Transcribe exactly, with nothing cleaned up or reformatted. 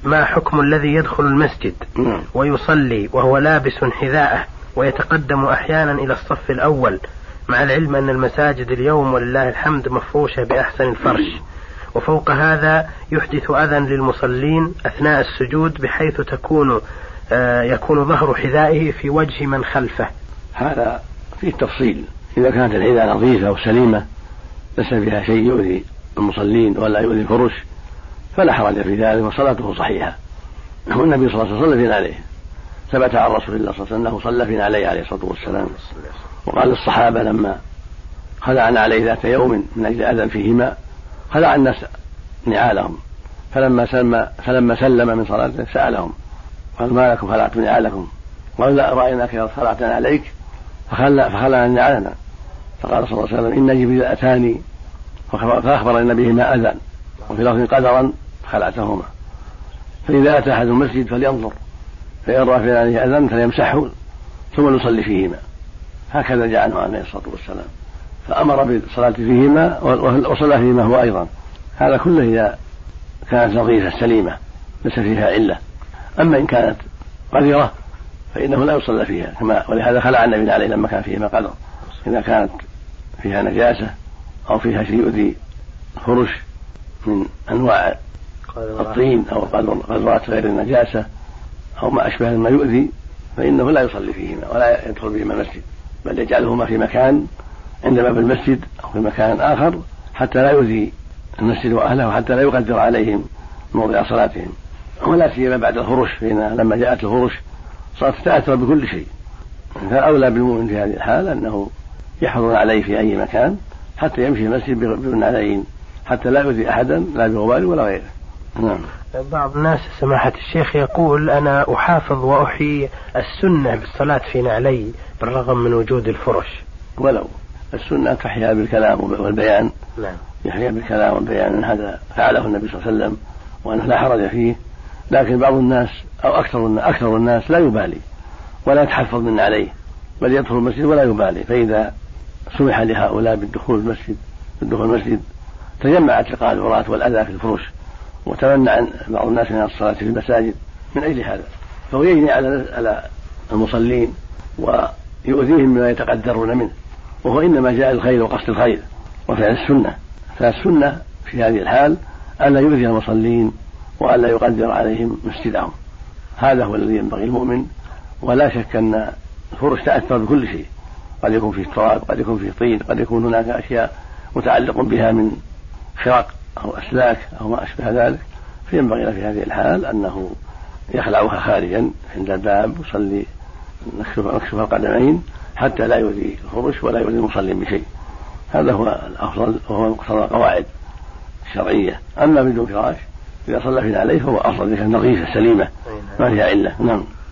ما حكم الذي يدخل المسجد ويصلي وهو لابس حذاءه ويتقدم أحيانا إلى الصف الأول، مع العلم أن المساجد اليوم ولله الحمد مفروشة بأحسن الفرش، وفوق هذا يحدث أذى للمصلين أثناء السجود بحيث تكون آه يكون ظهر حذائه في وجه من خلفه؟ هذا فيه تفصيل. إذا كانت الحذاء نظيفة وسليمة ليس فيها شيء يؤذي المصلين ولا يؤذي الفرش فلا حرج في ذلك وصلاته صحيحة. والنبي صلى الله عليه وسلم صلى فينا عليه، ثبت عن رسول الله صلى الله عليه وسلم أنه صلى فينا عليه عليه الصلاة والسلام. وقال الصحابة لما خلعنا عليه ذات يوم من أجل أذى فيهما خلع الناس نعالهم، فلما سلم, فلما سلم من صلاته سألهم قال ما لكم خلعتم نعالكم؟ قالوا لا رأيناك خلعتنا عليك فخلعنا نعالنا. فقال صلى الله عليه وسلم إن جبريل أتاني فأخبر أن بهما أذى، وفي لفظ قدرا خلعتهما. فإذا أتى أحد المسجد فلينظر فإن رأى في عليه أذى فليمسحه ثم يصلي فيهما. هكذا جاء عنه عليه الصلاة والسلام، فأمر بالصلاة فيهما وصلى فيهما هو أيضا. هذا كله إذا كانت نظيفة سليمة ليس فيها علة. أما إن كانت قذرة فإنه لا يصلى فيها كما، ولهذا خلع النبي عليه لما كان فيهما قدر. إذا كانت فيها نجاسة أو فيها شيء يؤذي فرش من أنواع الطين أو قذرات غير النجاسة أو ما أشبه ما يؤذي فإنه لا يصلي فيهما ولا يدخل بهما المسجد، بل يجعلهما في مكان عند باب المسجد أو في مكان آخر حتى لا يؤذي المسجد وأهله وحتى لا يقدر عليهم موضع صلاتهم. ولا سيما بعد الفرش، فإن لما جاءت الفرش صارت تأثر بكل شيء، فأولى بالمؤمن في هذه الحال أنه يحرص عليه في أي مكان حتى يمشي المسجد بالنعلين حتى لا يؤذي أحدا لا بغبار ولا غيره. نعم. بعض الناس سماحة الشيخ يقول أنا أحافظ وأحيي السنة بالصلاة في نعلي بالرغم من وجود الفرش. ولو السنة تحيا بالكلام والبيان. نعم. يحيا بالكلام والبيان، هذا فعله النبي صلى الله عليه وسلم وأنه لا حرج فيه. لكن بعض الناس أو أكثر الناس, أكثر الناس لا يبالي ولا يتحفظ من عليه بل يدخل المسجد ولا يبالي. فإذا سمح لهؤلاء بالدخول المسجد بالدخول المسجد تجمعت القاذورات والأذى في الفرش وتمنع بعض الناس من الصلاة في المساجد من أجل هذا، فهو يجني على المصلين ويؤذيهم مما يتقدرون منه، وهو إنما جاء الخير وقصد الخير وفعل السنة. فالسنة في هذه الحال ألا يؤذي المصلين وألا يقدر عليهم مسجدهم. هذا هو الذي ينبغي المؤمن. ولا شك أن الفرش تأثر بكل شيء، قد يكون فيه تراب، قد يكون فيه طين، قد يكون هناك أشياء متعلق بها من خرق أو أسلاك أو ما أشبه ذلك، فينبغي له في هذه الحال أنه يخلعها خارجا عند الباب ويصلي مكشوف القدمين حتى لا يؤذي الفرش ولا يؤذي المصلين بشيء. هذا هو الأفضل وهو مقتضى القواعد الشرعية. أما بدون فراش إذا صلى فينا عليه فهو أفضل، إذا كان نظيفة سليمة ما فيها علة. نعم.